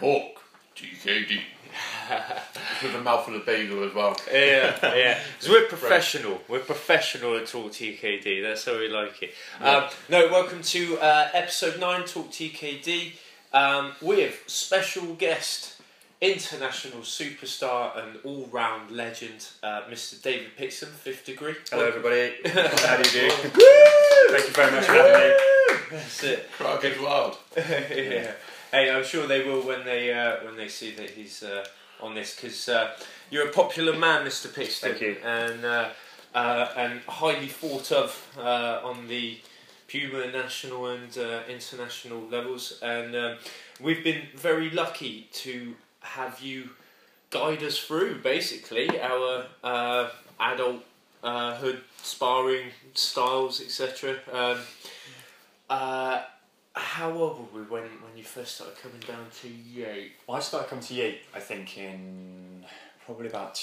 Talk TKD. With a mouthful of bagel as well. Yeah. Because we're professional. We're professional at Talk TKD. That's how we like it. Yeah. Welcome to episode 9, Talk TKD. With special guest, international superstar and all-round legend, Mr. David Pixon, 5th degree. Hello everybody, how do you do? Thank you very much for having me. That's it. Crowd is wild. Yeah. Hey, I'm sure they will when they see that he's on this, because you're a popular man, Mr. Pixton. Thank you. And highly thought of on the Puma national and international levels, and we've been very lucky to have you guide us through basically our adulthood sparring styles, etc. How old were we when you first started coming down to Yate? I started coming to Yate, I think, in probably about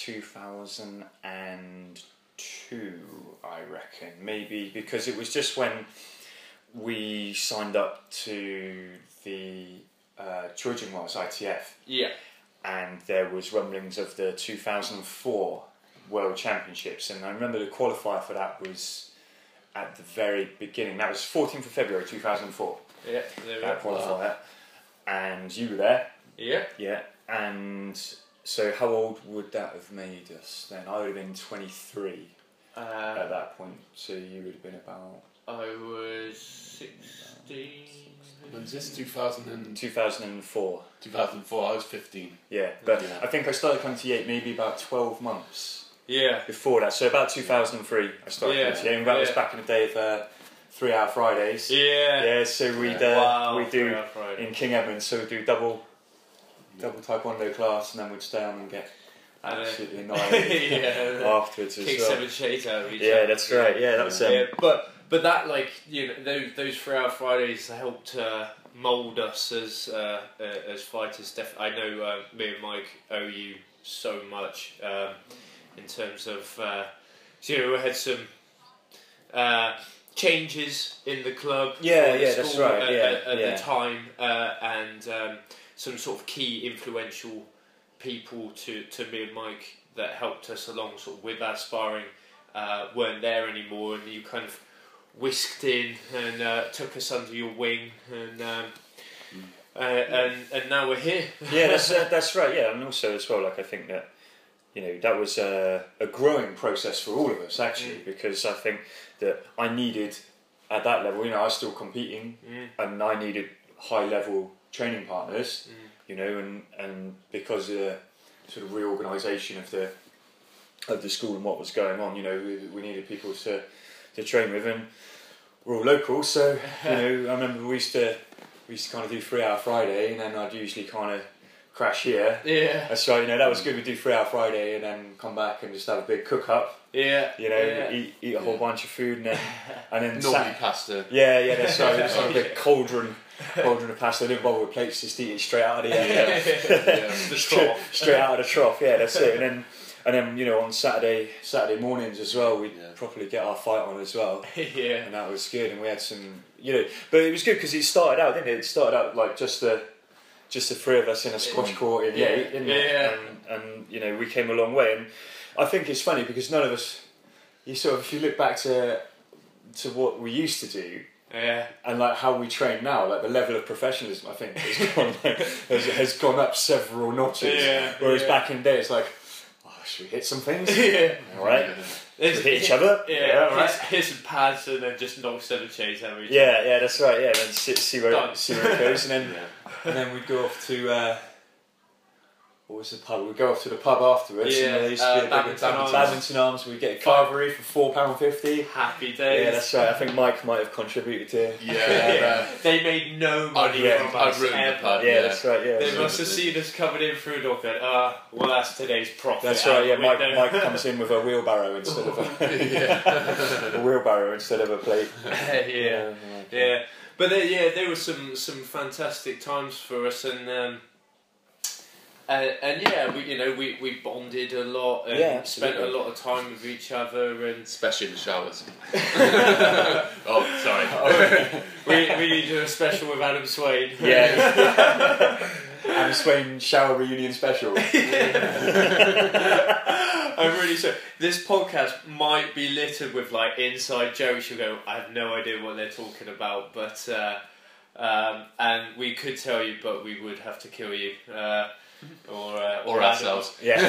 2002, I reckon. Maybe because it was just when we signed up to the Trojan Wars ITF. Yeah. And there was rumblings of the 2004 World Championships, and I remember the qualifier for that was at the very beginning. That was 14th of February 2004. Yeah, there we That go. qualifier. And you were there. Yeah. Yeah. And so how old would that have made us then? I would have been 23 at that point. So you would have been about... I was 16. When's this? 2004. 2004. 2004, I was 15. Yeah. But Yeah. I think I started coming to Yate maybe about 12 months Yeah. before that. So about 2003 I started coming to Yate. And that was back in the day of 3-hour Fridays. Yeah. Yeah, so we do Friday. in King Edmunds, so we'd do double taekwondo class, and then we'd stay on and get absolutely annihilated afterwards as Kick well. 7 shades out of each Yeah, other. that's right. Yeah, that was. But that, like, you know, those 3-hour Fridays helped mould us as fighters. I know me and Mike owe you so much in terms of so, you know, we had some changes in the club. Yeah, or the that's school right. At Yeah. the time, and some sort of key influential people to me and Mike that helped us along sort of with our sparring weren't there anymore, and you kind of whisked in and took us under your wing, and now we're here. Yeah, that's right. Yeah, and also as well, like I think that, you know, that was a growing process for all of us actually, because I think that I needed at that level, you know, I was still competing, and I needed high level training partners, you know, and because of the sort of reorganisation of the school and what was going on, you know, we needed people to train with, and we're all local, so you know, I remember we used to kind of do 3-hour Friday, and then I'd usually kind of crash here. Yeah. That's right. You know, that was good. We'd do 3-hour Friday and then come back and just have a big cook up. Yeah. You know, eat a whole bunch of food, and then Normally pasta. Yeah, that's right. Just have a big cauldron of pasta. I didn't bother with plates, just eat it straight out of the The trough. straight out of the trough. Yeah, that's it. And then you know, on Saturday mornings as well, we'd properly get our fight on as well. Yeah. And that was good. And we had some, you know, but it was good because it started out, didn't it? It started out like just the 3 of us in a squash court in Yate, didn't it? Yeah. And you know, we came a long way. And I think it's funny because none of us, if you look back to what we used to do, and like how we train now, like the level of professionalism, I think has gone up several notches. Yeah. Whereas back in the day, it's like, oh, should we hit some things? Yeah. All right. Should we hit each other? Yeah. All right. Hit some pads and then just knock 7 chains out of each other. Yeah, that's right. Yeah, then see where Done. it goes, and then we'd go off to what was the pub? We'd go off to the pub afterwards. Yeah, And there used to be a big Badminton Arms. We'd get a carvery for £4.50. Happy days. Yeah, that's right. I think Mike might have contributed to. Yeah. They made no money from I'd us ruined the ever. pub. Yeah, that's right. Yeah, They must have seen us coming in through a door going, well, that's today's profit. that's right. Yeah, out the window. Mike comes in with a wheelbarrow instead of a wheelbarrow instead of a plate. Yeah. But there were some fantastic times for us, and we bonded a lot and spent a lot of time with each other, and Especially in the showers. Oh, sorry. we need to do a special with Adam Swain. Yeah. Adam Swain shower reunion special. I'm really sorry. This podcast might be littered with like inside jokes. You'll go, I have no idea what they're talking about, but and we could tell you, but we would have to kill you. Or ourselves. Yeah.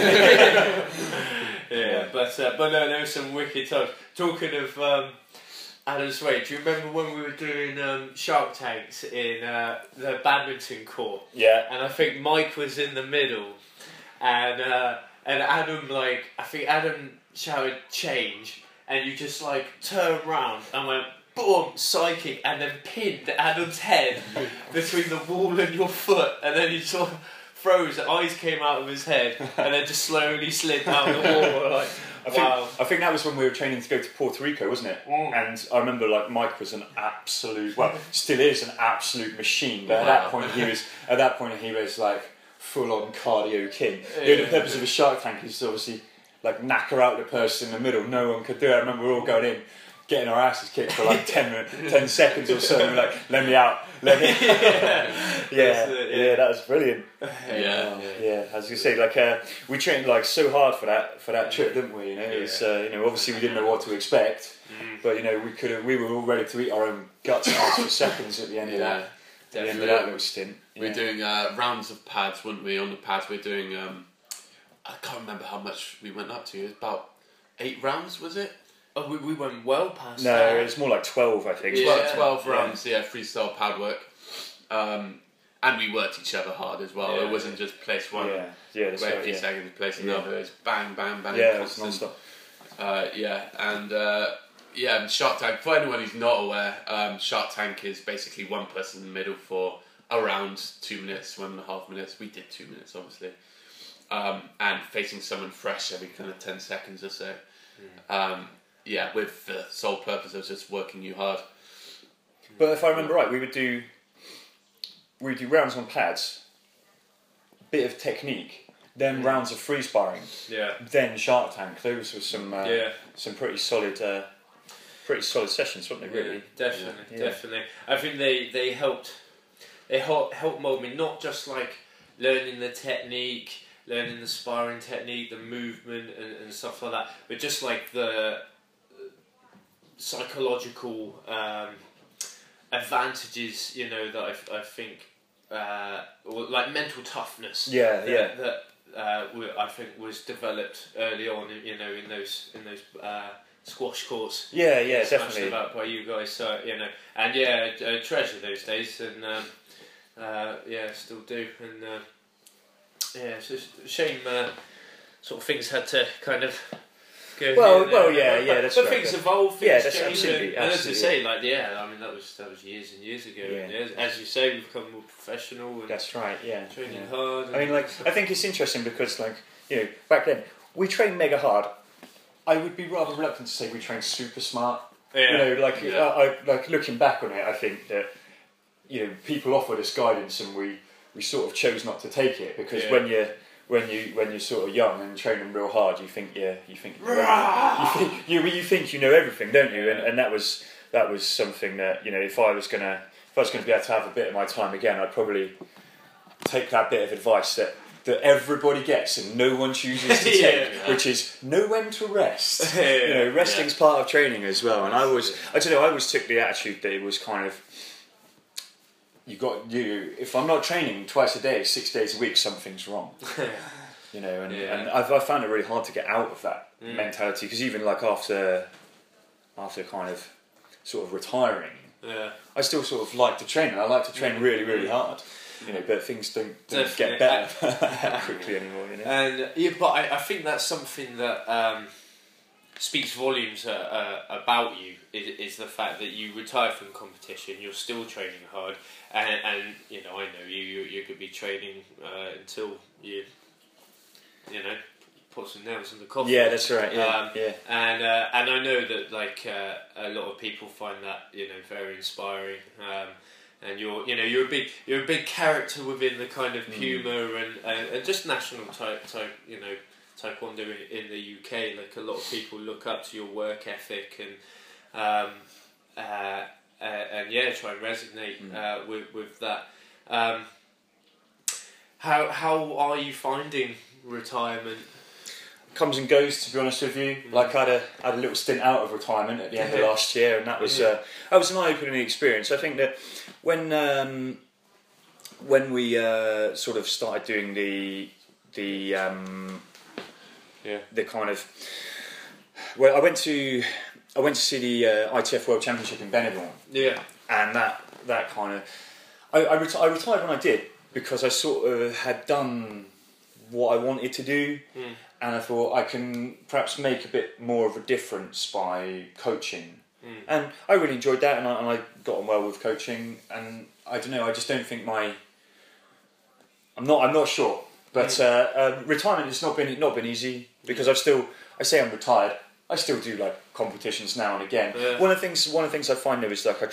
Yeah. But no, there was some wicked times. Talking of Adam Swain, do you remember when we were doing Shark Tanks in the badminton court? Yeah. And I think Mike was in the middle, and Adam, like, I think Adam shouted change, and you just like turned round and went boom, psychic, and then pinned Adam's head between the wall and your foot, and then you sort of froze, the eyes came out of his head, and then just slowly slid down the wall. Like, I think that was when we were training to go to Puerto Rico, wasn't it? Mm. And I remember like Mike was an absolute, well, still is an absolute machine. But at that point he was like full on cardio king. The purpose of a Shark Tank is to obviously like knacker out the person in the middle. No one could do it. I remember we were all going in, getting our asses kicked for like 10 seconds or so, and we're like, let me out, let me yeah, that was brilliant. Yeah, as you say, like we trained like so hard for that trip, didn't we? You know, it's obviously we didn't know what to expect, but you know we were all ready to eat our own guts out for seconds at the end of that. At the end of that little stint. We're doing rounds of pads, weren't we? On the pads, we're doing. I can't remember how much we went up to. It was about 8 rounds, was it? Oh, we went well past No, that. it was more like 12, I think. 12 rounds, freestyle pad work. And we worked each other hard as well. It wasn't just place one, that's wait right, a few seconds, place another. It was bang, bang, bang. Yeah, it was non-stop. And Shark Tank, for anyone who's not aware, Shark Tank is basically one person in the middle for around 2 minutes, 1.5 minutes. We did 2 minutes, obviously. And facing someone fresh every kind of 10 seconds or so. With the sole purpose of just working you hard. But if I remember right, we would do rounds on pads, bit of technique, then rounds of free sparring, then Shark Tank. Those were some pretty solid sessions, weren't they? Really, definitely. I think they helped mould me, not just like learning the technique, learning the sparring technique, the movement and stuff like that, but just like the psychological advantages, you know, that I think, or like mental toughness. That I think was developed early on, you know, in those squash courts. Definitely. About by you guys, so you know, and treasure those days, and still do, and it's just a shame. Sort of things had to kind of. That's but right. Things evolve, things that's change, absolutely. And as you say, like I mean that was years and years ago. Yeah. And as you say, we've become more professional. And that's right. Yeah, training hard. I mean, like I think it's interesting because, like, you know, back then we trained mega hard. I would be rather reluctant to say we trained super smart. You know, like I like looking back on it, I think that you know people offered us guidance and we sort of chose not to take it because when you're sort of young and training real hard, you think you know everything, don't you? And that was something that, you know, if I was going to be able to have a bit of my time again, I'd probably take that bit of advice that everybody gets and no one chooses to take, which is know when to rest. You know, resting's part of training as well. And I always took the attitude that it was kind of. If I'm not training twice a day, 6 days a week, something's wrong. You know, and I found it really hard to get out of that mentality because even like after kind of sort of retiring, I still sort of like to train, and I like to train really, really hard. You know, but things don't get better quickly anymore. You know, and but I think that's something that speaks volumes about you is the fact that you retired from competition, you're still training hard, and you know, I know you could be training until you know, put some nails in the coffin. Yeah, that's right. And I know that like a lot of people find that, you know, very inspiring. And you're a big character within the kind of Puma and just national type you know, taekwondo in the UK. Like a lot of people look up to your work ethic and try and resonate with that. How are you finding retirement? Comes and goes, to be honest with you. Like I had a little stint out of retirement at the end of last year, and that was an eye-opening experience. I think that when we sort of started doing the kind of, well, I went to see the ITF World Championship in Benidorm. Yeah. And that kind of, I retired when I did, because I sort of had done what I wanted to do, and I thought I can perhaps make a bit more of a difference by coaching. And I really enjoyed that, and I got on well with coaching. And I don't know, I just don't think I'm not sure, but retirement has not been easy, because I say I'm retired. I still do like competitions now and again. Yeah. One of the things I find though is like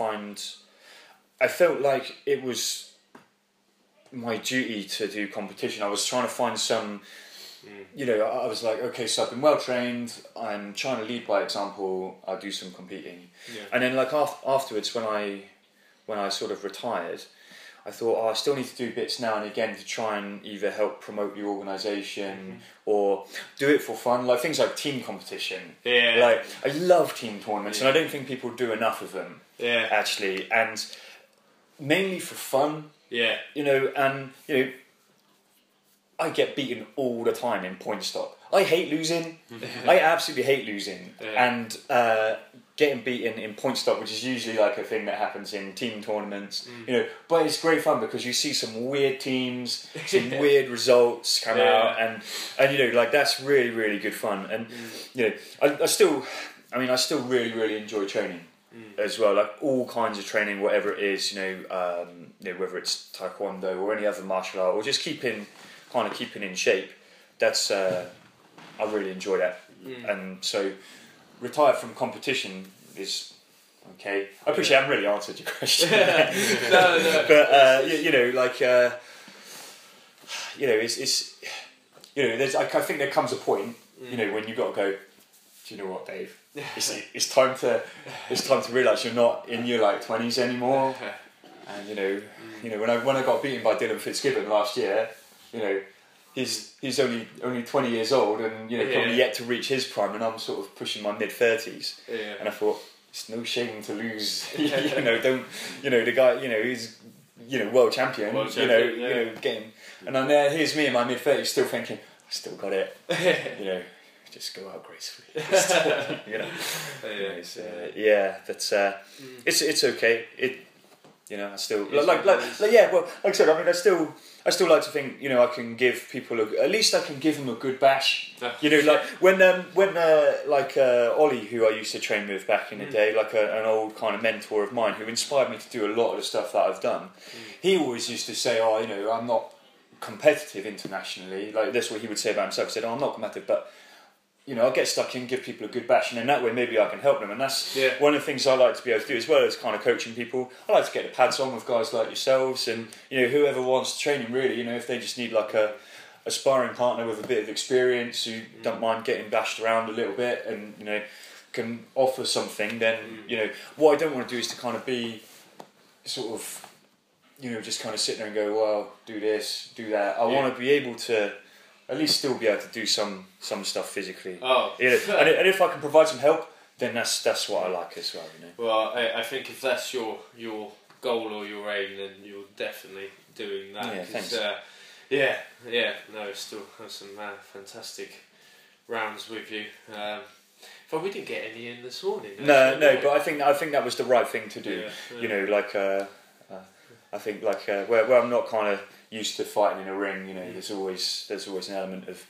I felt like it was my duty to do competition. I was trying to find some, I was like, okay, so I've been well trained, I'm trying to lead by example, I'll do some competing. Yeah. And then like afterwards when I sort of retired, I thought, I still need to do bits now and again to try and either help promote the organisation or do it for fun, like things like team competition. Yeah. Like, I love team tournaments, and I don't think people do enough of them, actually, and mainly for fun. Yeah. I get beaten all the time in point stock. I hate losing. I absolutely hate losing. Yeah. And getting beaten in point stock, which is usually like a thing that happens in team tournaments, but it's great fun because you see some weird teams, some weird results come out, and like that's really, really good fun. And I still really, really enjoy training as well, like all kinds of training, whatever it is, whether it's taekwondo or any other martial art, or just keeping in shape. That's I really enjoy that, and so retired from competition is okay. I appreciate I haven't really answered your question. No. But it's there's I think there comes a point when you've got to go, do you know what, Dave? It's time to realise you're not in your like 20s anymore. And when I got beaten by Dylan Fitzgibbon last year, he's only 20 years old and probably yet to reach his prime, and I'm sort of pushing my mid-30s. Yeah. And I thought, it's no shame to lose. Don't the guy he's world champion. Getting, and then here's me in my mid-30s still thinking, I still got it. Just go out gracefully. It's okay. I still like I said. I mean, I still like to think I can give people at least I can give them a good bash. Like when Ollie, who I used to train with back in the day, like an old kind of mentor of mine who inspired me to do a lot of the stuff that I've done. He always used to say, I'm not competitive internationally. Like that's what he would say about himself. He said, I'm not competitive, but I'll get stuck in, give people a good bash, and in that way maybe I can help them. And that's one of the things I like to be able to do, as well as kind of coaching people. I like to get the pads on with guys like yourselves, and whoever wants to train them really. If they just need like a sparring partner with a bit of experience who don't mind getting bashed around a little bit, and can offer something. Then what I don't want to do is to kind of be sort of just kind of sit there and go, well, do this, do that. I want to be able to at least still be able to do some stuff physically. And if I can provide some help, then that's what I like as well. Well, I think if that's your goal or your aim, then you're definitely doing that. Yeah, thanks. Still have some fantastic rounds with you. But we didn't get any in this morning. No, but I think that was the right thing to do. I think where I'm not kind of used to fighting in a ring, there's always an element of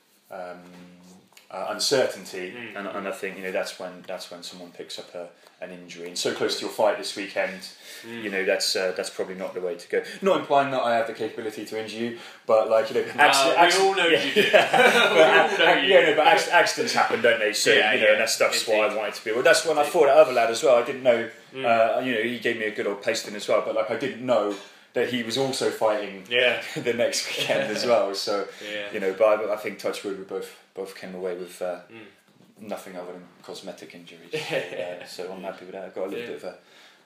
uncertainty, and I think that's when someone picks up an injury, and so close to your fight this weekend, that's probably not the way to go. Not implying that I have the capability to injure you, but we all know you do. But accidents happen, don't they? So and that's what I wanted to be. Well, that's when I fought that other lad as well. I didn't know, he gave me a good old pasting as well, but I didn't know that he was also fighting the next weekend as well. So but I think touch wood, we both came away with nothing other than cosmetic injuries. So I'm happy with that. I got a little bit of a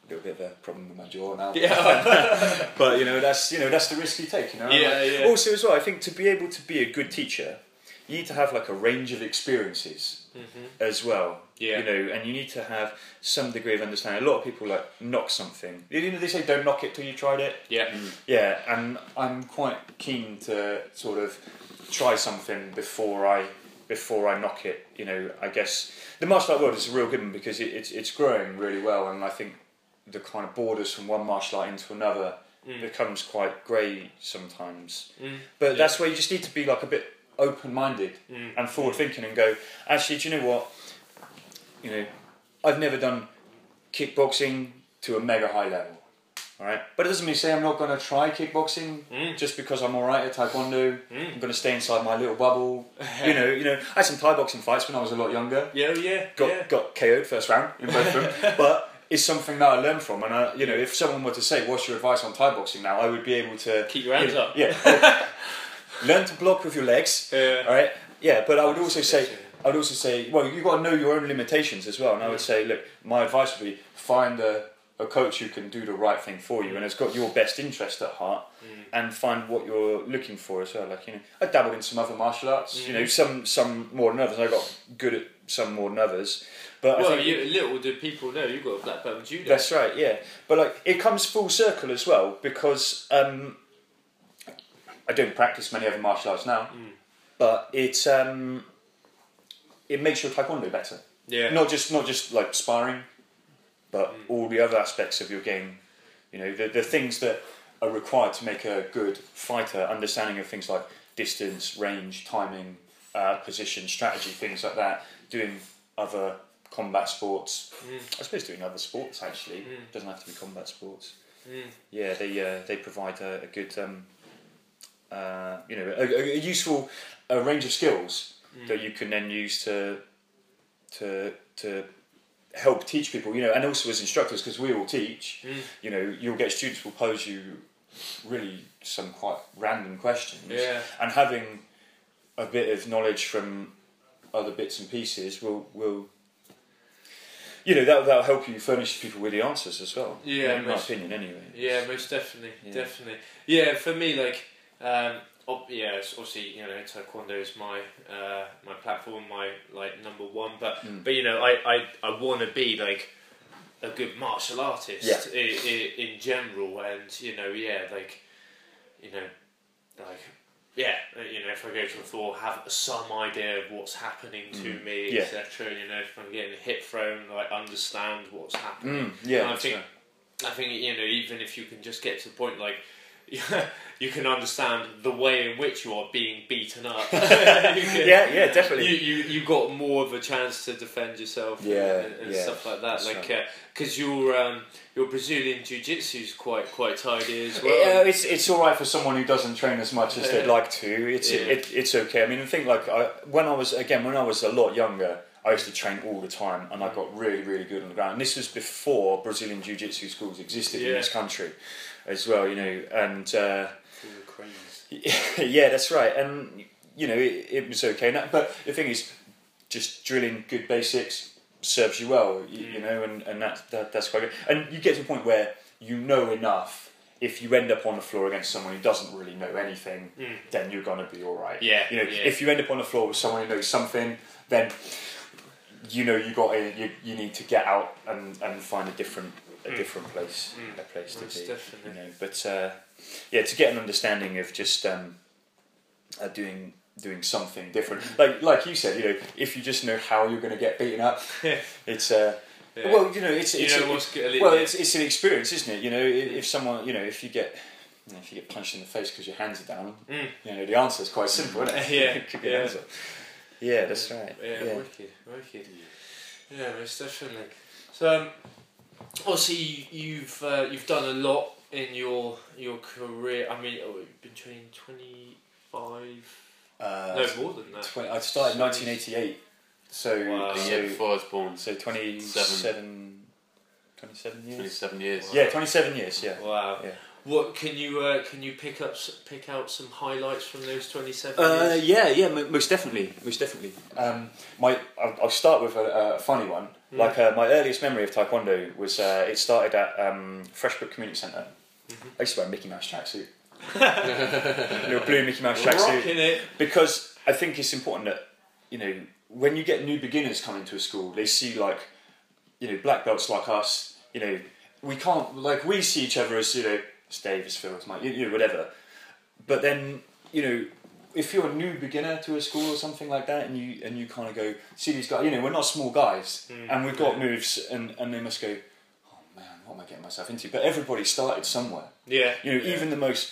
little bit of a problem with my jaw now. Yeah. But that's the risk you take. Yeah. Also, as well, I think to be able to be a good teacher, you need to have like a range of experiences as well. Yeah. And you need to have some degree of understanding. A lot of people like knock something. They say don't knock it till you tried it. Yeah. Yeah, and I'm quite keen to sort of try something before I knock it. I guess the martial art world is a real good one because it's growing really well, and I think the kind of borders from one martial art into another becomes quite grey sometimes. But that's where you just need to be like a bit open-minded and forward-thinking and go, actually, do you know what? I've never done kickboxing to a mega high level, all right? But it doesn't mean to say I'm not going to try kickboxing just because I'm all right at taekwondo. I'm going to stay inside my little bubble. I had some Thai boxing fights when I was a lot younger. Got KO'd first round in both of them, but it's something that I learned from. And if someone were to say, "What's your advice on Thai boxing now?" I would be able to keep your hands up. Yeah, learn to block with your legs. All right. Yeah, but I would also say, well, you've got to know your own limitations as well. And I would say, look, my advice would be find a coach who can do the right thing for you and has got your best interest at heart, and find what you're looking for as well. Like, I dabbled in some other martial arts, some more than others. I got good at some more than others. But little do people know you've got a black belt in judo. That's right, yeah. But it comes full circle as well because I don't practice many other martial arts now, but it makes your taekwondo better. Yeah. Not just like sparring, but all the other aspects of your game. The things that are required to make a good fighter, understanding of things like distance, range, timing, position, strategy, things like that. Doing other combat sports. I suppose doing other sports actually doesn't have to be combat sports. Yeah, they provide a good a useful range of skills that you can then use to help teach people. And also as instructors, because we all teach. You'll get students will pose you really some quite random questions. Yeah. And having a bit of knowledge from other bits and pieces will that'll help you furnish people with the answers as well. Yeah, in my opinion, anyway. Yeah, most definitely, definitely. Yeah, for me, like, obviously, taekwondo is my my platform, my number one. But I want to be like a good martial artist in general, and if I go to the floor, have some idea of what's happening to me, etc. If I'm getting a hip thrown, understand what's happening. I think even if you can just get to the point you can understand the way in which you are being beaten up. Definitely. You got more of a chance to defend yourself and stuff like that. Because your Brazilian jiu-jitsu is quite tidy as well. Yeah, it's all right for someone who doesn't train as much as they'd like to. It's okay. I mean, I think when I was a lot younger, I used to train all the time, and I got really, really good on the ground. And this was before Brazilian jiu-jitsu schools existed in this country, as well. And that's right. And it was okay. But the thing is, just drilling good basics serves you well. And that's quite good. And you get to a point where you know enough. If you end up on the floor against someone who doesn't really know anything, then you're gonna be all right. If you end up on the floor with someone who knows something, then you need to get out and find a different place, a place to be. Definitely. But to get an understanding of just doing something different, like you said, if you just know how you're going to get beaten up, it's well, it's an experience, isn't it? If someone, if you get punched in the face because your hands are down, the answer is quite simple, isn't it? Keep your hands up. Yeah, that's right. Yeah. Wicked. Yeah, most definitely. So, obviously, you've done a lot in your career. I mean, between 25. No, more than that. I started in 1988. So the year before I was born. So 27 years. 27 years. Yeah, 27 years. Yeah. Wow. Yeah. What can you pick out some highlights from those 27 years? Yeah, most definitely. I'll start with a funny one. Like my earliest memory of Taekwondo was it started at Freshbrook Community Centre. I used to wear a Mickey Mouse tracksuit, little blue Mickey Mouse tracksuit, because I think it's important that when you get new beginners coming to a school, they see black belts like us. We can't we see each other as it's Dave, it's Phil, it's Mike, whatever. But then, if you're a new beginner to a school or something like that, and you kind of go see these guys, we're not small guys, and we've got moves, and they must go, oh man, what am I getting myself into? But everybody started somewhere. Yeah. Even the most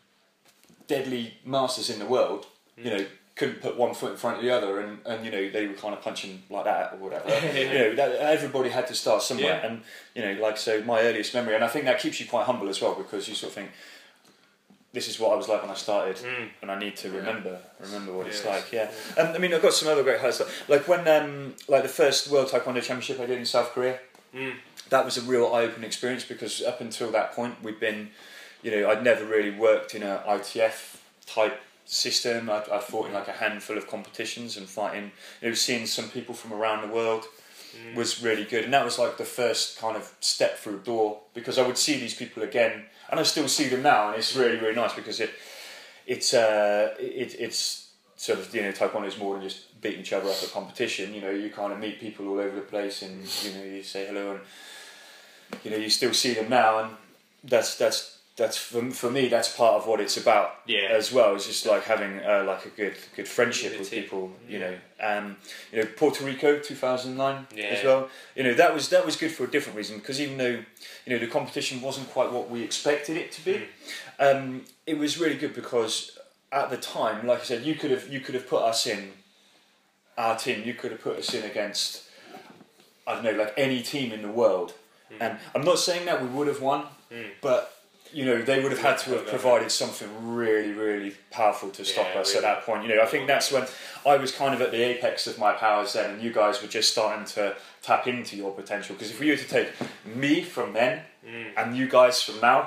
deadly masters in the world, couldn't put one foot in front of the other, and they were kind of punching like that or whatever. Everybody had to start somewhere, and so my earliest memory, and I think that keeps you quite humble as well, because you sort of think, this is what I was like when I started, and I need to remember what it's like. Yeah, I've got some other great highlights, like when the first World Taekwondo Championship I did in South Korea. That was a real eye-opening experience, because up until that point we'd been, I'd never really worked in a ITF type system. I fought in like a handful of competitions, and fighting, seeing some people from around the world was really good, and that was like the first kind of step through the door, because I would see these people again, and I still see them now, and it's really, really nice, because it's sort of, Taekwondo is more than just beating each other up at competition. You kind of meet people all over the place, and you say hello, and you still see them now, and that's for me, that's part of what it's about as well. It's just like having a good friendship with people, Puerto Rico 2009 as well. That was good for a different reason, because even though the competition wasn't quite what we expected it to be, it was really good, because at the time, like I said, you could have put us in our team. You could have put us in against, I don't know, like any team in the world, and I'm not saying that we would have won, but they would have had to have provided something really, really powerful to stop us at that point. I think that's when I was kind of at the apex of my powers then, and you guys were just starting to tap into your potential. Because if we were to take me from then and you guys from now,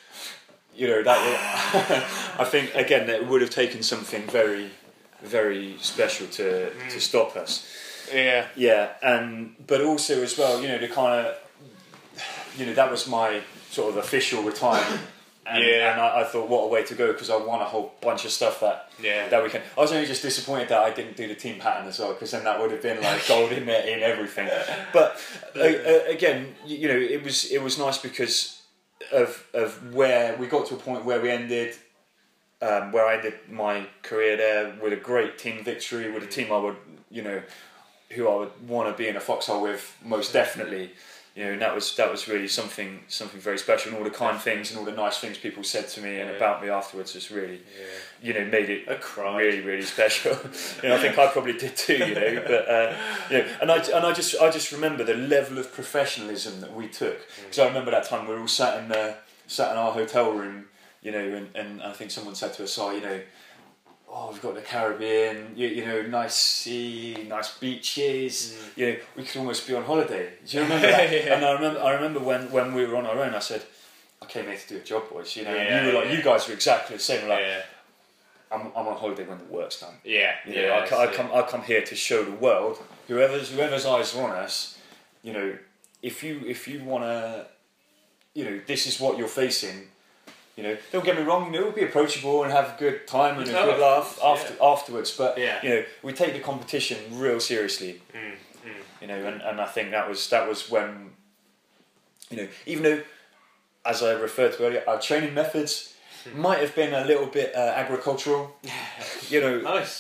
I think again that it would have taken something very, very special to stop us. Yeah. Yeah, but also as well, the kind of, that was my sort of official retirement, and I thought, what a way to go, because I won a whole bunch of stuff that weekend. I was only just disappointed that I didn't do the team pattern as well, because then that would have been like gold in everything. But again, it was nice because of where we got to a point where we ended, where I ended my career there with a great team victory, with a team I would, who I would want to be in a foxhole with, most definitely. And that was really something very special, and all the kind things and all the nice things people said to me and about me afterwards has really, made it really, really special. I think I probably did too, but and I just remember the level of professionalism that we took, because I remember that time we were all sat in our hotel room, and I think someone said to us, we've got the Caribbean, nice sea, nice beaches. We could almost be on holiday. Do you remember that? And I remember when we were on our own, I said, I came here to do a job, boys. And you were like, you guys were exactly the same. Like, I'm on holiday when the work's done. I come here to show the world, whoever's eyes are on us. If you want to, this is what you're facing. Don't get me wrong, we'll be approachable and have a good time and a good laugh afterwards, but we take the competition real seriously. And I think that was when, even though, as I referred to earlier, our training methods might have been a little bit agricultural. Nice.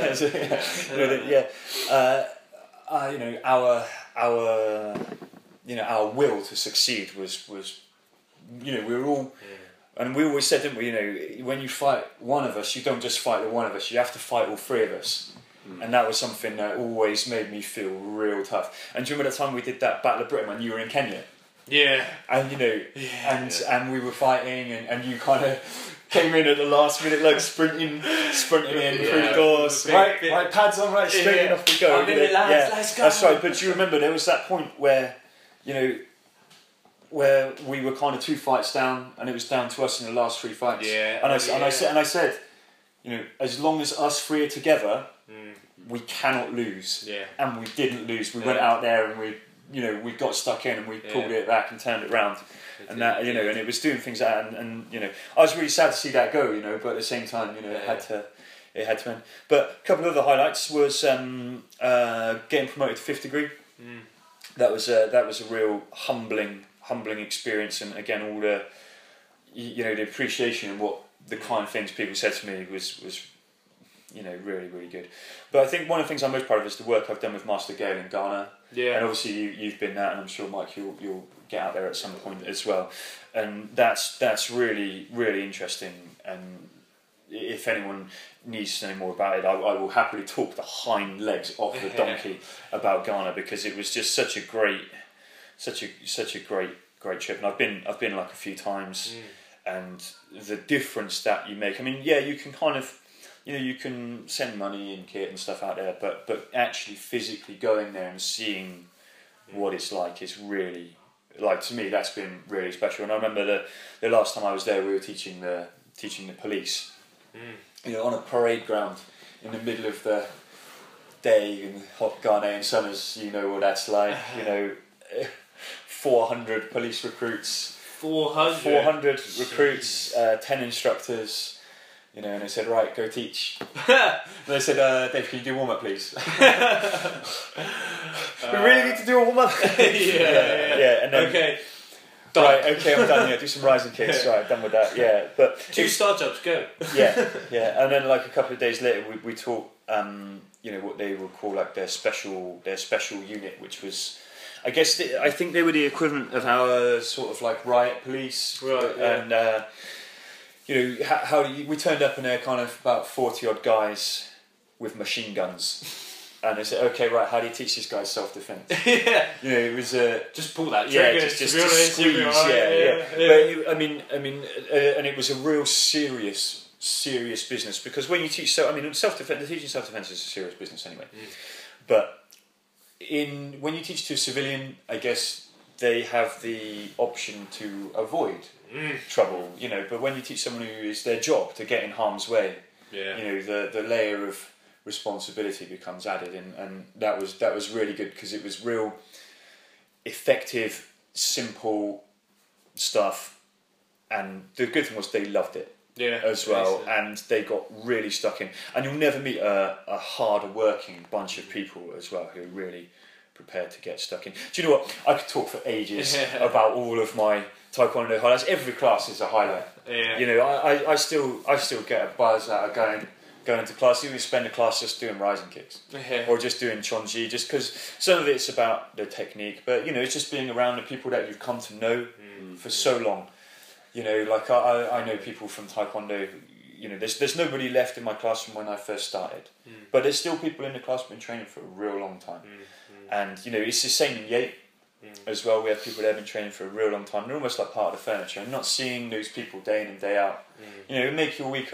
Our will to succeed was we were all. And we always said, didn't we, when you fight one of us, you don't just fight the one of us, you have to fight all three of us. And that was something that always made me feel real tough. And do you remember the time we did that Battle of Britain when you were in Kenya? Yeah. And, and we were fighting, and you kind of came in at the last minute, like sprinting in through the doors. Right, pads on, right, straight in, off we go. Let's go. That's right, but do you remember there was that point where, where we were kind of 2 fights down, and it was down to us in the last 3 fights. Yeah, and I said, you know, as long as us three are together, we cannot lose. Yeah. And we didn't lose. We went out there and we got stuck in and we pulled it back and turned it round. And that, you know, and it was doing things like that, and you know, I was really sad to see that go, you know, but at the same time, you know, it had to end. But a couple of other highlights was getting promoted to 5th degree. That was a real humbling experience, and again, all the, you know, the appreciation and what the kind of things people said to me was you know, really, really good. But I think one of the things I'm most proud of is the work I've done with Master Gael in Ghana. Yeah. And obviously you've been that, and I'm sure, Mike, you'll get out there at some point as well. And that's really, really interesting. And if anyone needs to know more about it, I will happily talk the hind legs off the donkey about Ghana, because it was just such a great trip. And I've been like a few times, and the difference that you make. I mean, yeah, you can kind of, you know, you can send money and kit and stuff out there, but actually physically going there and seeing what it's like is really, like, to me, that's been really special. And I remember the last time I was there, we were teaching the police, you know, on a parade ground in the middle of the day in hot Ghanaian summers. You know what that's like. You know, 400 police recruits, 400 recruits, 10 instructors. You know, and they said, right, go teach. And they said, Dave, can you do warm-up, please? We really need to do a warm-up. Yeah. And then, okay. Right, okay, I'm done. Yeah, do some rising kicks. Right, done with that. Yeah, but 2 star jumps, go. Yeah. And then like a couple of days later, we taught, you know, what they would call like their special unit, which was, I guess, I think they were the equivalent of our sort of like riot police. Right. Yeah. And you know, how we turned up and they're kind of about 40 odd guys with machine guns. And they said, okay, right, how do you teach these guys self-defense? Yeah. You know, it was just pull that trigger. Yeah, just squeeze. Yeah. But I mean, and it was a real serious business, because when you teach, self-defense, teaching self-defense is a serious business anyway. But when you teach to a civilian, I guess they have the option to avoid trouble, you know. But when you teach someone who is their job to get in harm's way, you know, the layer of responsibility becomes added, and that was really good, because it was real effective, simple stuff, and the good thing was they loved it as well, and they got really stuck in. And you'll never meet a harder working bunch of people as well who are really prepared to get stuck in. Do you know what? I could talk for ages about all of my Taekwondo highlights. Every class is a highlight. You know, I still get a buzz out of going into class. You spend a class just doing rising kicks or just doing chonji, just because some of it's about the technique, but you know, it's just being around the people that you've come to know for so long. You know, like I know people from Taekwondo. You know, there's nobody left in my class from when I first started, but there's still people in the class who've been training for a real long time. And you know, it's the same in Yate as well. We have people that have been training for a real long time. They're almost like part of the furniture, and not seeing those people day in and day out, you know, it makes your week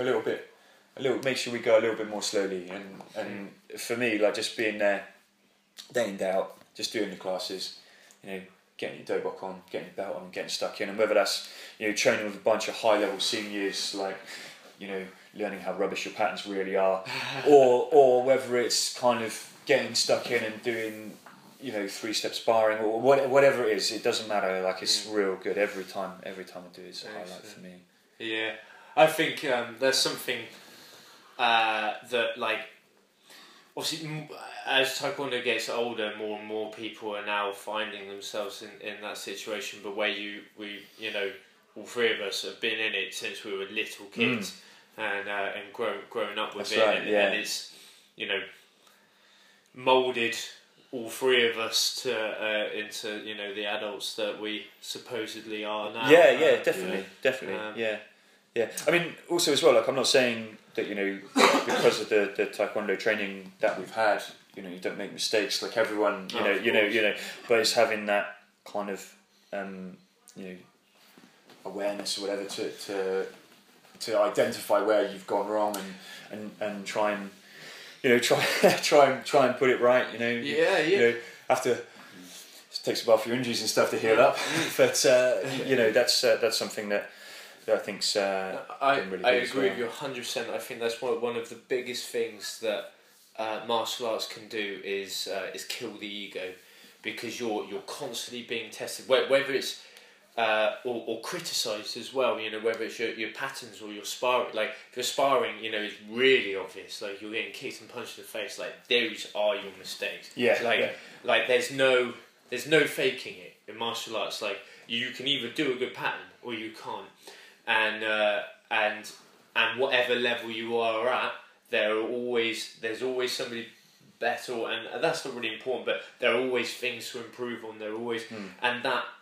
makes your week go a little bit more slowly. And for me, like, just being there day in, day out, just doing the classes, you know, getting your dobok on, getting your belt on, getting stuck in, and whether that's, you know, training with a bunch of high level seniors, like, you know, learning how rubbish your patterns really are, or whether it's kind of getting stuck in and doing, you know, 3-step sparring or whatever it is, it doesn't matter. Like, it's real good every time I do it. It's a highlight for me. Yeah, I think there's something that, like, obviously as Taekwondo gets older, more and more people are now finding themselves in that situation. But where we you know, all three of us have been in it since we were little kids and growing up with it, and it's, you know, moulded all three of us to into, you know, the adults that we supposedly are now. Yeah, definitely. Yeah. I mean, also as well, like, I'm not saying that, you know, because of the Taekwondo training that we've had, you know, you don't make mistakes. Like, everyone, you know, but it's having that kind of, you know, awareness or whatever to identify where you've gone wrong and try and, you know, try and put it right. You know, you know, have to takes a while for your injuries and stuff to heal up. But you know, that's something that I think's I been really I good as agree well. with you 100%. I think that's one of the biggest things that martial arts can do is kill the ego, because you're constantly being tested, whether it's or criticised as well. You know, whether it's your patterns or your sparring. Like if you're sparring, you know, it's really obvious. Like you're getting kicked and punched in the face. Like those are your mistakes. Yeah. Like there's no faking it in martial arts. Like you can either do a good pattern or you can't. And whatever level you are at, there's always somebody better, and that's not really important. But there are always things to improve on. There are always and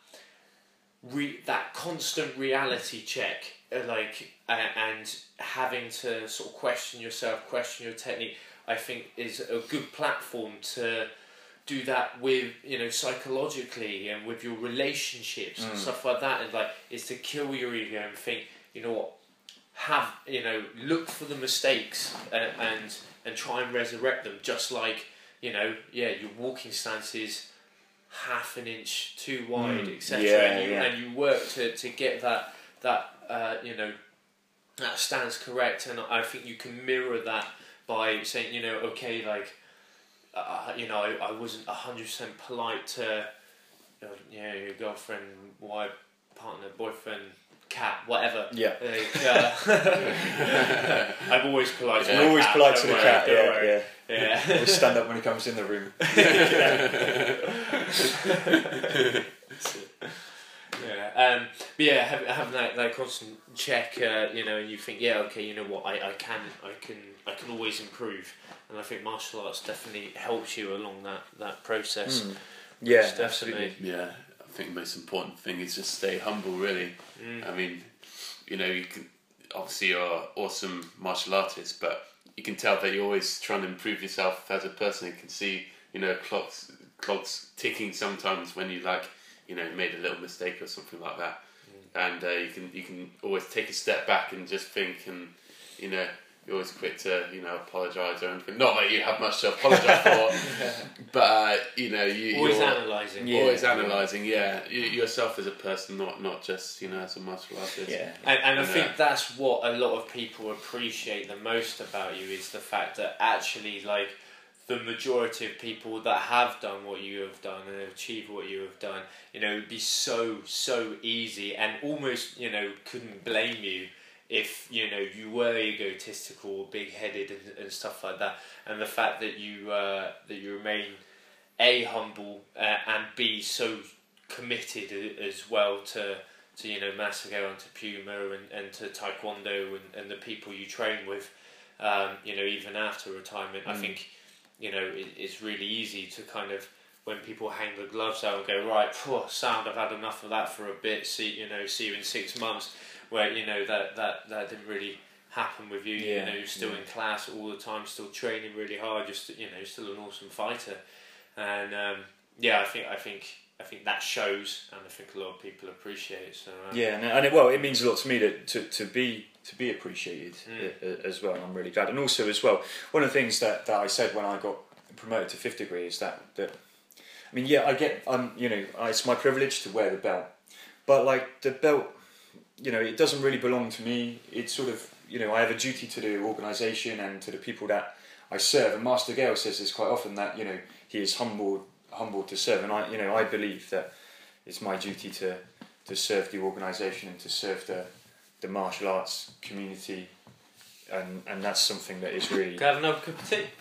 that constant reality check, and having to sort of question yourself, question your technique, I think is a good platform to do that with, you know, psychologically and with your relationships and stuff like that, and like is to kill your ego and think, you know what, look for the mistakes and try and resurrect them, just like, you know, your walking stance is half an inch too wide, etc. And you work to get that stance correct, and I think you can mirror that by saying, you know, okay, like I wasn't 100% polite to your girlfriend, wife, partner, boyfriend, cat, whatever. Yeah. I'm always polite to the cat. You're always polite to the cat, Yeah. We'll stand up when he comes in the room. Having that constant check, and you think, okay, you know what, I can always improve, and I think martial arts definitely helps you along that process. Yeah, absolutely. Yeah, I think the most important thing is just stay humble, really. I mean, you know, you can, obviously you're an awesome martial artist, but you can tell that you're always trying to improve yourself as a person. You can see, you know, clocks ticking sometimes when you made a little mistake or something like that, and you can always take a step back and just think, and you know, you're always quick to apologise or anything. Not that you have much to apologise for, but you're always analysing. Always analysing, yourself as a person, not just as a martial artist. Yeah, and I think that's what a lot of people appreciate the most about you, is the fact that actually, like, the majority of people that have done what you have done and have achieved what you have done, it would be so easy, and almost, couldn't blame you if, you were egotistical or big-headed and stuff like that. And the fact that you remain A, humble, and B, so committed as well to Masagao and to Puma and to Taekwondo and the people you train with, even after retirement. I think, it's really easy to kind of, when people hang the gloves out and go, right, sound, I've had enough of that for a bit, see you in 6 months, where, that didn't really happen with you. You're still in class all the time, still training really hard, just, still an awesome fighter. And, I think that shows, and I think a lot of people appreciate it. So, it means a lot to me to be appreciated as well, and I'm really glad. And also as well, one of the things that I said when I got promoted to 5th degree is that I mean, it's my privilege to wear the belt, but like the belt, it doesn't really belong to me. It's sort of, I have a duty to the organisation and to the people that I serve. And Master Gale says this quite often, that he is humbled to serve, and I believe that it's my duty to serve the organisation and to serve the martial arts community, and that's something that is really. Can I have another cup of tea?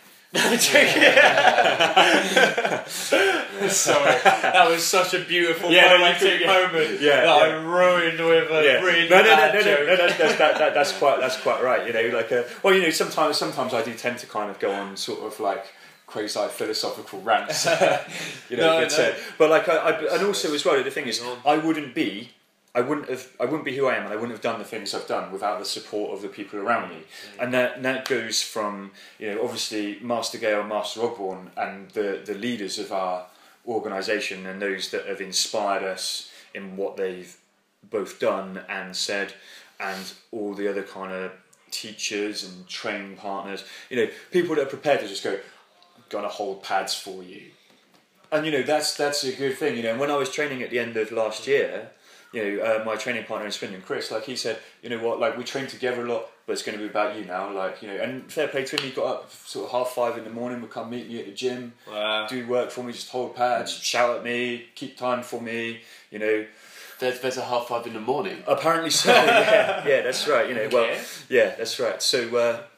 Sorry, that was such a beautiful poetic moment that I ruined with a really bad joke. No, that's quite right. Sometimes I do tend to kind of go on sort of like quasi philosophical rants, but like and also as well, the thing is, I wouldn't be who I am, and I wouldn't have done the things I've done without the support of the people around me. And that goes from, obviously Master Gale, Master Ogborn, and the leaders of our organisation, and those that have inspired us in what they've both done and said, and all the other kind of teachers and training partners, people that are prepared to just go, I'm going to hold pads for you. And that's a good thing. And when I was training at the end of last year, my training partner in Swindon, Chris, like he said, you know what, like we train together a lot, but it's going to be about you now, like and fair play to him. He got up sort of 5:30 in the morning, would come meet me at the gym, do work for me, just hold pads, shout at me, keep time for me, There's a 5:30 in the morning. Apparently so. Yeah, that's right. Well, yeah, that's right. So,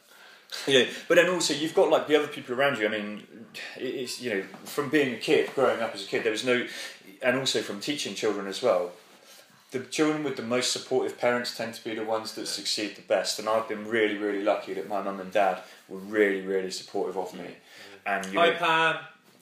but then also you've got like the other people around you. I mean, it's from being a kid, growing up as a kid, there was no, and also from teaching children as well. The children with the most supportive parents tend to be the ones that succeed the best, and I've been really, really lucky that my mum and dad were really, really supportive of me. And Hi Pam.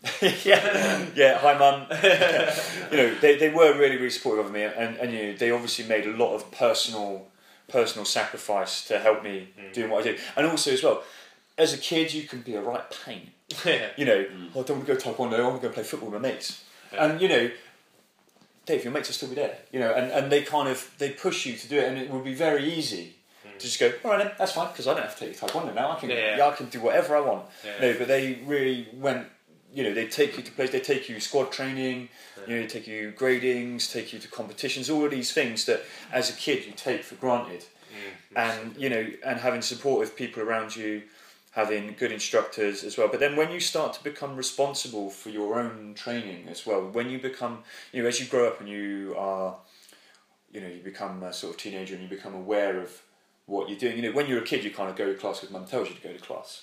Hi mum. They were really, really supportive of me, and they obviously made a lot of personal sacrifice to help me doing what I do. And also as well, as a kid, you can be a right pain. I don't want to go taekwondo. I want to go play football with my mates, and Dave, your mates will still be there, and they push you to do it, and it would be very easy to just go, all right then, that's fine, because I don't have to take taekwondo now. I can do whatever I want. But they really went. They take you to places. They take you squad training. They take you gradings, take you to competitions. All of these things that, as a kid, you take for granted, and and having supportive people around you, having good instructors as well. But then when you start to become responsible for your own training as well, when you become, as you grow up and you are, you become a sort of teenager and you become aware of what you're doing. When you're a kid, you kind of go to class because mum tells you to go to class.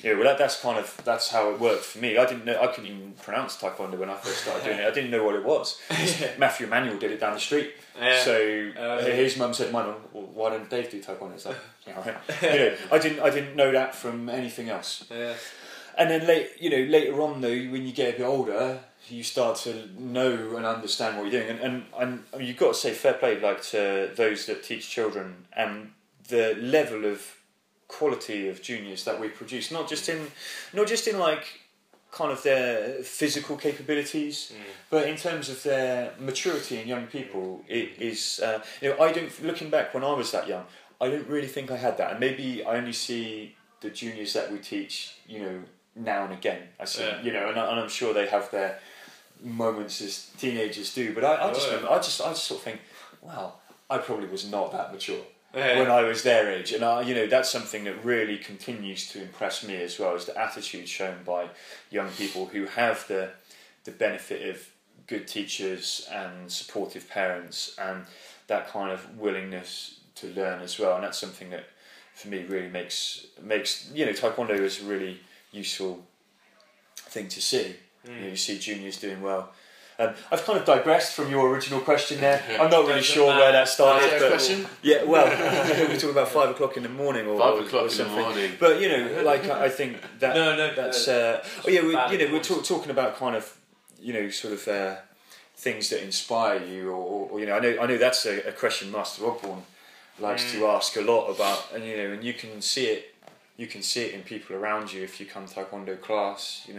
That's how it worked for me. I couldn't even pronounce taekwondo when I first started doing it. I didn't know what it was. Matthew Emanuel did it down the street. So his mum said, "Well, why don't Dave do taekwondo?" It's like, I didn't know that from anything else. Yeah. And then later on though, when you get a bit older, you start to know and understand what you're doing. And I mean, you've got to say fair play, like to those that teach children and the level of quality of juniors that we produce, not just in like kind of their physical capabilities, but in terms of their maturity in young people. It is I don't, looking back when I was that young, I don't really think I had that, and maybe I only see the juniors that we teach now and again. I see and I'm sure they have their moments as teenagers do, but I just sort of think, wow, I probably was not that mature when I was their age, and that's something that really continues to impress me as well, is the attitude shown by young people who have the benefit of good teachers and supportive parents and that kind of willingness to learn as well. And that's something that for me really makes taekwondo is a really useful thing to see. You see juniors doing well. I've kind of digressed from your original question there. I'm not really sure where that started. But question? Yeah, well, we're talking about 5 o'clock in the morning or 5 o'clock or something. in the morning. But I think that that's. We're talking about kind of sort of things that inspire you, or I know that's a question Master Ogborn likes to ask a lot about, and you can see it. You can see it in people around you if you come taekwondo class.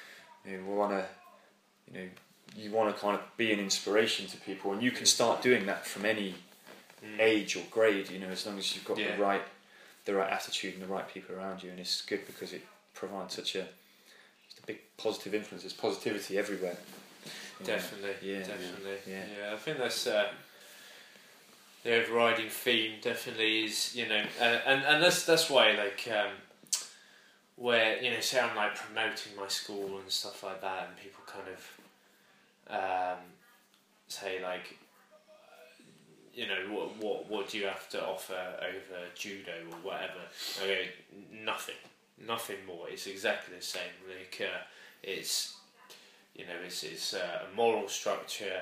You want to kind of be an inspiration to people, and you can start doing that from any age or grade, as long as you've got the right attitude and the right people around you. And it's good because it provides such a big positive influence. There's positivity everywhere. Definitely. I think that's the overriding theme. Definitely is and that's why where say I'm like promoting my school and stuff like that, and people kind of say like, what do you have to offer over judo or whatever? Okay, nothing more. It's exactly the same. Like it's a moral structure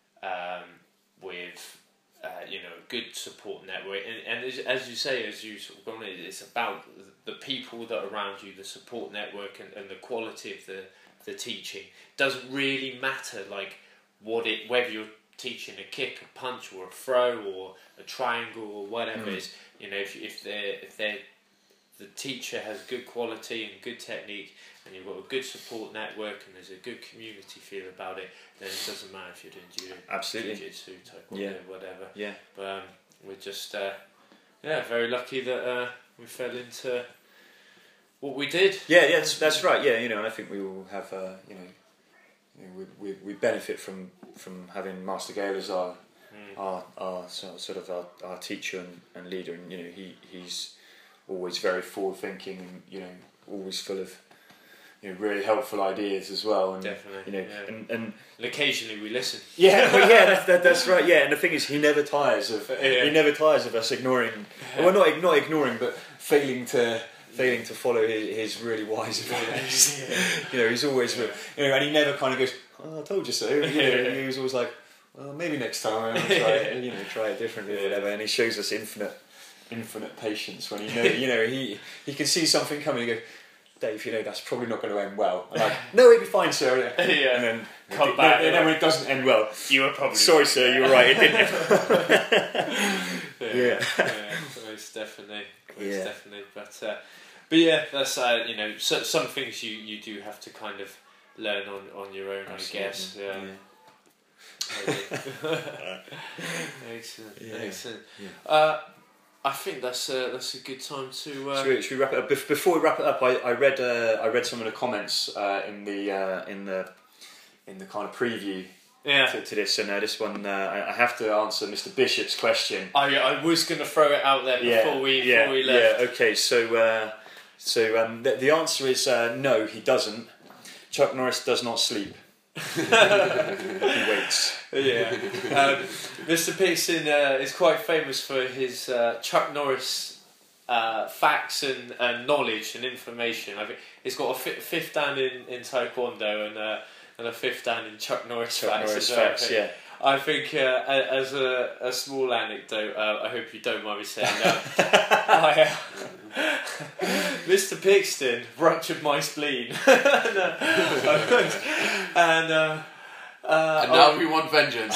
with a good support network, and as you say, as you sort of gone in, it's about the people that are around you, the support network, and the quality of the teaching. Doesn't really matter like whether you're teaching a kick, a punch, or a throw, or a triangle, or whatever it is. If the teacher has good quality and good technique, and you've got a good support network, and there's a good community feel about it, then it doesn't matter if you're doing judo, jiu-jitsu, taekwondo, whatever. Yeah. But we're just very lucky that we fell into what we did. Yeah, that's right. Yeah, and I think we all have we benefit from having Master Gale as our teacher and leader, and he's always very forward thinking, and always full of really helpful ideas as well, and definitely, and occasionally we listen. That's right. Yeah, and the thing is, he never tires of us ignoring. Well, not ignoring, but failing to follow his really wise advice. He's always and he never kind of goes, "Oh, I told you so." He was always like, "Well, maybe next time I'll try it differently or whatever." And he shows us infinite patience when he can see something coming and go, "Dave, that's probably not going to end well." I'm like, "No, it'll be fine, sir." And then come back. And then when it doesn't end well, you were probably sorry, sir. You were right. It didn't. Most definitely. But yeah, that's some things you do have to kind of learn on your own. Absolutely. I guess. Yeah. Excellent. Yeah. I think that's a good time to. Should we wrap it up? Before we wrap it up, I read some of the comments in the kind of preview to this, and this one I have to answer Mr. Bishop's question. I was going to throw it out there before we left. Yeah. Okay. So the answer is no. He doesn't. Chuck Norris does not sleep. He waits. Yeah. Mr. Pearson is quite famous for his Chuck Norris facts and knowledge and information. I think he's got a fifth dan in Taekwondo and a fifth dan in Chuck Norris facts. Yeah. I think as a small anecdote, I hope you don't mind me saying that. Mr. Pixton ruptured my spleen, and now we want vengeance.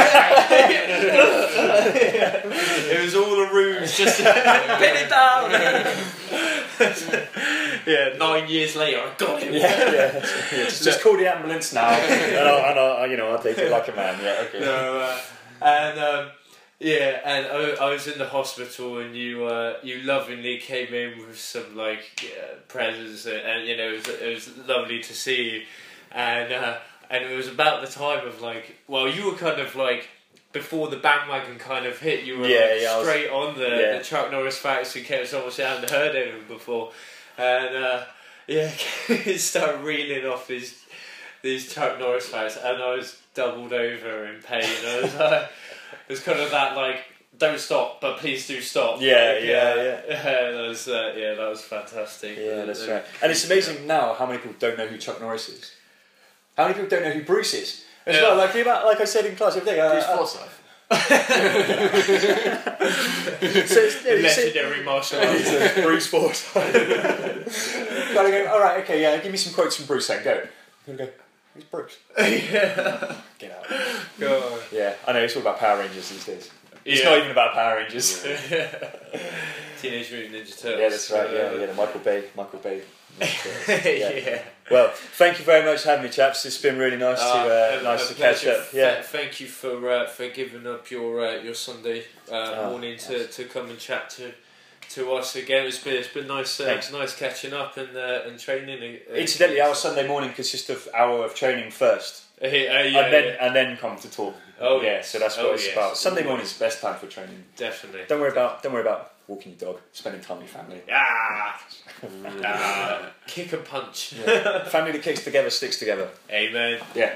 It was all a ruse, just to pin it down. 9 years later, I got him. Just call the ambulance now, and I'll take it like a man. Yeah, okay. And I was in the hospital, and you lovingly came in with some presents, and it was lovely to see you, and it was about the time of you were kind of before the bandwagon kind of hit, you were straight on the Chuck Norris facts in case someone hadn't heard of him before, and he started reeling off these Chuck Norris facts, and I was doubled over in pain. I was it was kind of that don't stop, but please do stop. That was fantastic. Yeah, that's right. And it's amazing now how many people don't know who Chuck Norris is. How many people don't know who Bruce is? As well, like I said in class the other day. Bruce Forsyth. Legendary martial artist. Bruce Forsyth. Gotta go, alright, okay, give me some quotes from Bruce then, go. I'm gonna go, who's Bruce? Get out. Go on. Yeah, I know, it's all about Power Rangers these days. It's not even about Power Rangers. Teenage Mutant Ninja Turtles. Yeah, that's right, the Michael Bay. Well, thank you very much for having me, chaps. It's been really nice to catch up. Yeah. Thank you for giving up your Sunday morning to come and chat to us again. It's been nice catching up and training. Incidentally, our Sunday morning consists of an hour of training first, and then come to talk. So that's what it's about. Sunday morning is the best time for training. Definitely. Don't worry about walking your dog, spending time with your family. Kick and punch. Yeah. Family that kicks together sticks together. Amen. Yeah.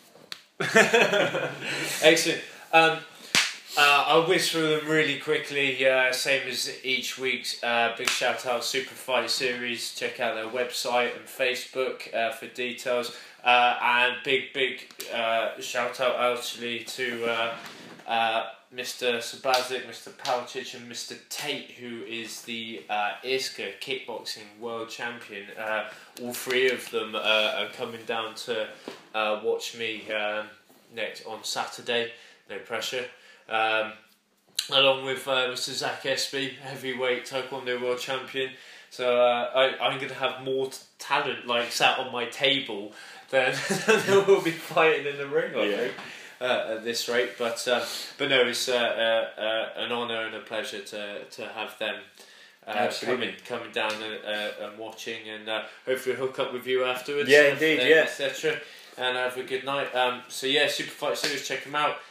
Excellent. I'll whiz through them really quickly, same as each week's. Big shout out Super Fight Series. Check out their website and Facebook for details. And big shout out actually to Mr. Sabazic, Mr. Palcic and Mr. Tate, who is the ISKA kickboxing world champion. All three of them are coming down to watch me next on Saturday. No pressure. Along with Mr. Zach Espy, heavyweight Taekwondo world champion. So I'm going to have more talent sat on my table than there will be fighting in the ring, I think. At this rate, but no, it's an honour and a pleasure to have them coming down and watching, and hopefully hook up with you afterwards. Yeah, indeed, etc. and have a good night. So yeah, Super Fight Series, check them out.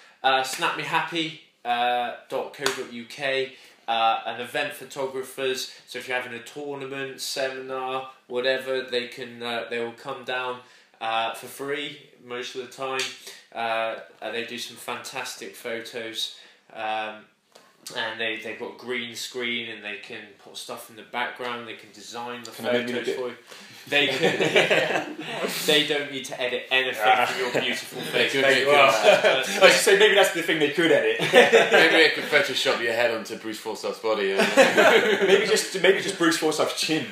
snapmehappy.co.uk. An event photographers. So if you're having a tournament, seminar, whatever, they will come down for free most of the time. They do some fantastic photos. And they've got green screen, and they can put stuff in the background. They can design the photos for you. They can. They don't need to edit anything from your beautiful face. I should say maybe that's the thing they could edit. Maybe I could Photoshop your head onto Bruce Forsyth's body. maybe just Bruce Forsyth's chin.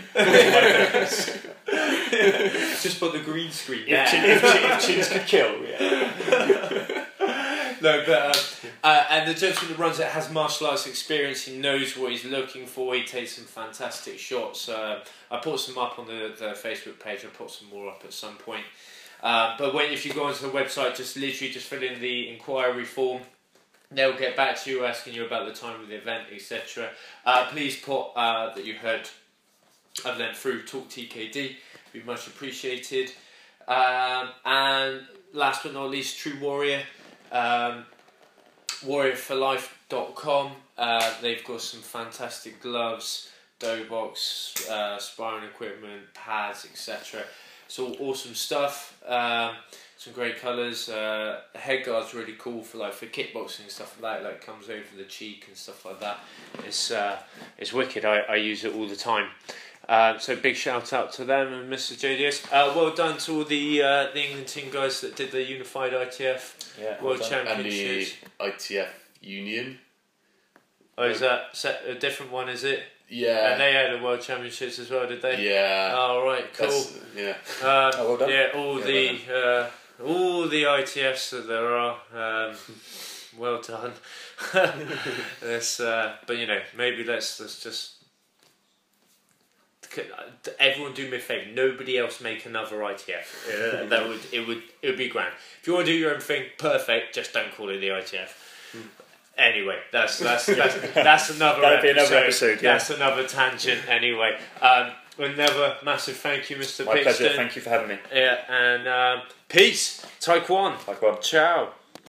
Just put the green screen. If chins could kill. Yeah. No, but and the gentleman that runs it has martial arts experience. He knows what he's looking for. He takes some fantastic shots. I put some up on the Facebook page. I'll put some more up at some point. But if you go onto the website, just fill in the inquiry form. They'll get back to you asking you about the time of the event, etc. Please put that you heard of them through Talk TKD. Be much appreciated. And last but not least, True Warrior. warriorforlife.com. They've got some fantastic gloves, dough box, sparring equipment, pads, etc. It's all awesome stuff. Some great colours. Head guard's really cool for kickboxing and stuff like that. Like comes over the cheek and stuff like that. It's wicked. I use it all the time. So big shout out to them and Mr. JDS. Well done to all the England team guys that did the Unified ITF World Championships. And the ITF Union. Oh, is that a different one, is it? Yeah. And they had the World Championships as well, did they? Yeah. Oh, right, cool. Yeah. Well done. Yeah, all the ITFs that there are. Well done. But maybe let's just. Everyone do me a favour. Nobody else make another ITF. It would be grand. If you want to do your own thing, perfect. Just don't call it the ITF. Anyway, that's another episode. Yeah. That's another tangent. Anyway, another massive thank you, Mr. My Pixton. pleasure. Thank you for having me. Yeah, and peace. Taekwon. Taekwon. Ciao.